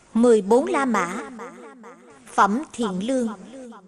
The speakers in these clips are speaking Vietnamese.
14 La Mã. Phẩm Thiện Lương.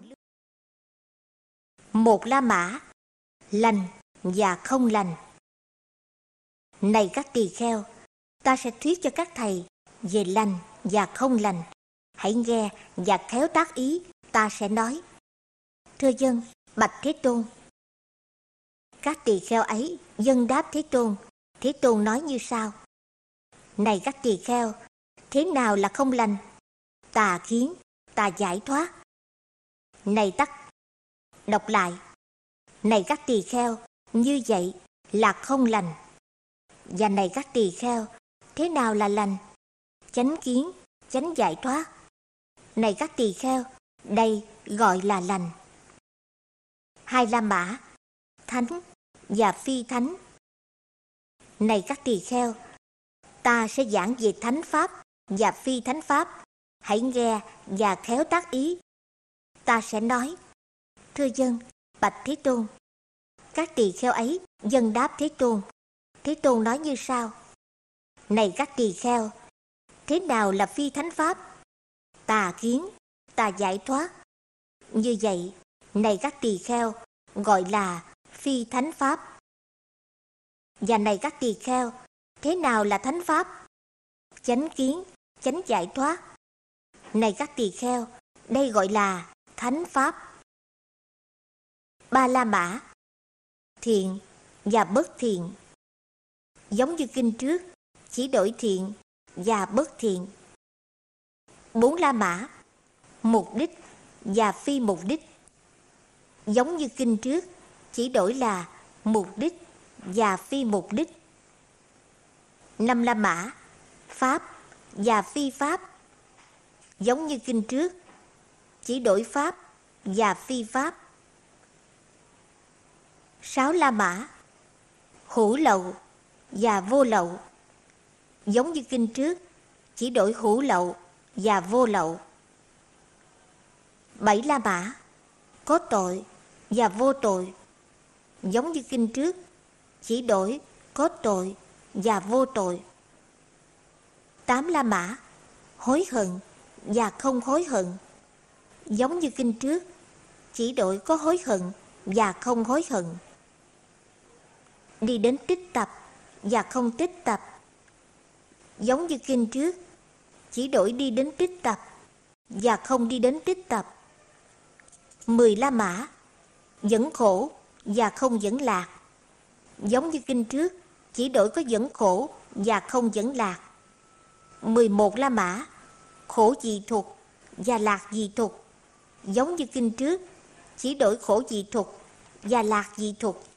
1 La Mã. Lành và không lành. Này các tỳ kheo, ta sẽ thuyết cho các thầy về lành và không lành. Hãy nghe và khéo tác ý ta sẽ nói. Thưa dân, bạch Thế Tôn. Các tỳ kheo ấy dâng đáp Thế Tôn. Thế Tôn nói như sau: Này các tỳ kheo, thế nào là không lành? Tà kiến, tà giải thoát. Này tắc, đọc lại. Này các tỳ kheo, như vậy là không lành. Và này các tỳ kheo, thế nào là lành? Chánh kiến, chánh giải thoát. Này các tỳ kheo, đây gọi là lành. 2 La Mã. Thánh và phi thánh. Này các tỳ kheo, ta sẽ giảng về thánh pháp và phi thánh pháp. Hãy nghe và khéo tác ý ta sẽ nói. Thưa dân, bạch Thế Tôn. Các tỳ kheo ấy dâng đáp Thế Tôn. Thế Tôn nói như sau: Này các tỳ kheo, thế nào là phi thánh pháp? Tà kiến, tà giải thoát. Như vậy, này các tỳ kheo, gọi là phi thánh pháp. Và này các tỳ kheo, thế nào là thánh pháp? Chánh kiến, chánh giải thoát. Này các tỳ kheo, đây gọi là thánh pháp. 3 La Mã. Thiện và bất thiện. Giống như kinh trước, chỉ đổi thiện và bất thiện. 4 La Mã. Mục đích và phi mục đích. Giống như kinh trước, chỉ đổi là mục đích và phi mục đích. 5 La Mã. Pháp và phi pháp. Giống như kinh trước, chỉ đổi pháp và phi pháp. 6 La Mã. Hữu lậu và vô lậu. Giống như kinh trước, chỉ đổi hữu lậu và vô lậu. 7 La Mã. Có tội và vô tội. Giống như kinh trước, chỉ đổi có tội và vô tội. 8 La Mã. Hối hận và không hối hận. Giống như kinh trước, chỉ đổi có hối hận và không hối hận. Đi đến tích tập và không tích tập. Giống như kinh trước, chỉ đổi đi đến tích tập và không đi đến tích tập. 10 La Mã. Dẫn khổ và không dẫn lạc. Giống như kinh trước, chỉ đổi có dẫn khổ và không dẫn lạc. 11 La Mã. Khổ dị thục và lạc dị thục. Giống như kinh trước, chỉ đổi khổ dị thục và lạc dị thục.